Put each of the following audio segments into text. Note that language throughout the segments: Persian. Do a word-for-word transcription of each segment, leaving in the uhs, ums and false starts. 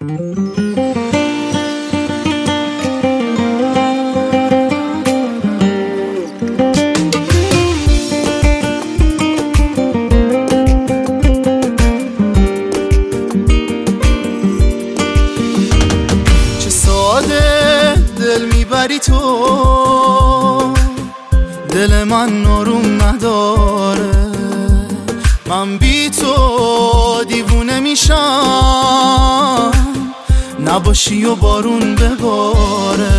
دل میبری تو، دل من آروم نداره، من بی تو دیوونه میشم، نباشی و بارون بباره،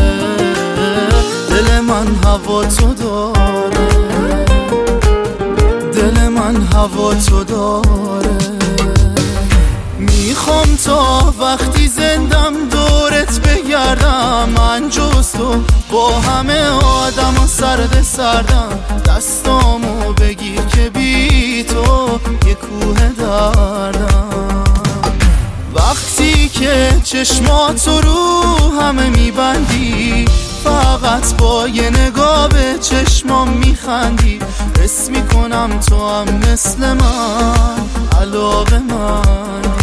دل من هوا تو داره، دل من هوا تو داره. میخوام تا وقتی زندم دورت بگردم، من جز تو با همه آدم ها سرد سردم، دستامو بگیر که بی تو یه کوه دردم. وقتی که چشماتو رو همه میبندی، فقط با یه نگاه به چشمام میخندی، حس میکنم تو هم مثل من علاقه مندی.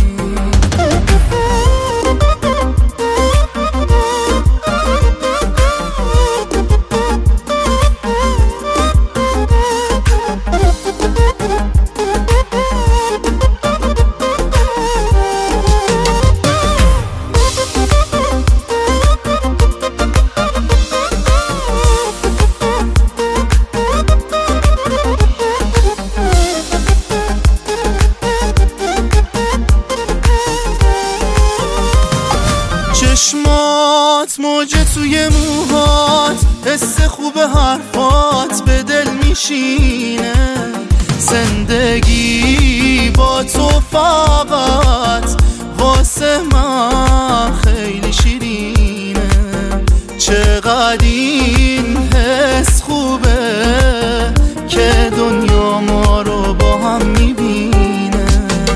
چشمات موجه توی موهات، حس خوب حرفات به دل میشینه، زندگی با تو فقط واسه من خیلی شیرینه. چقدر این حس خوبه که دنیا ما رو با هم میبینه.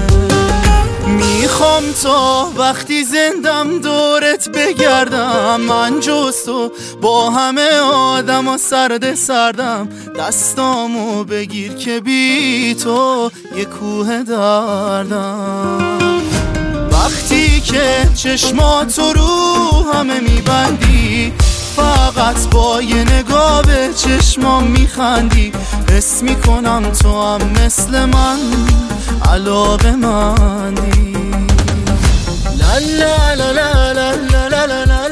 میخوام تا وقتی زندم دورت بگردم، من جز تو با همه آدم ها سرد سردم، دستامو بگیر که بی تو یه کوه دردم. وقتی که چشماتو رو همه میبندی، فقط با یه نگاه به چشمام میخندی، حس میکنم تو هم مثل من علاقه مندی. لا لا لا لا لا لا لا لا لا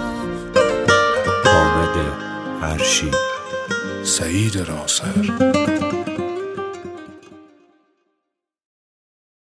سعید راسر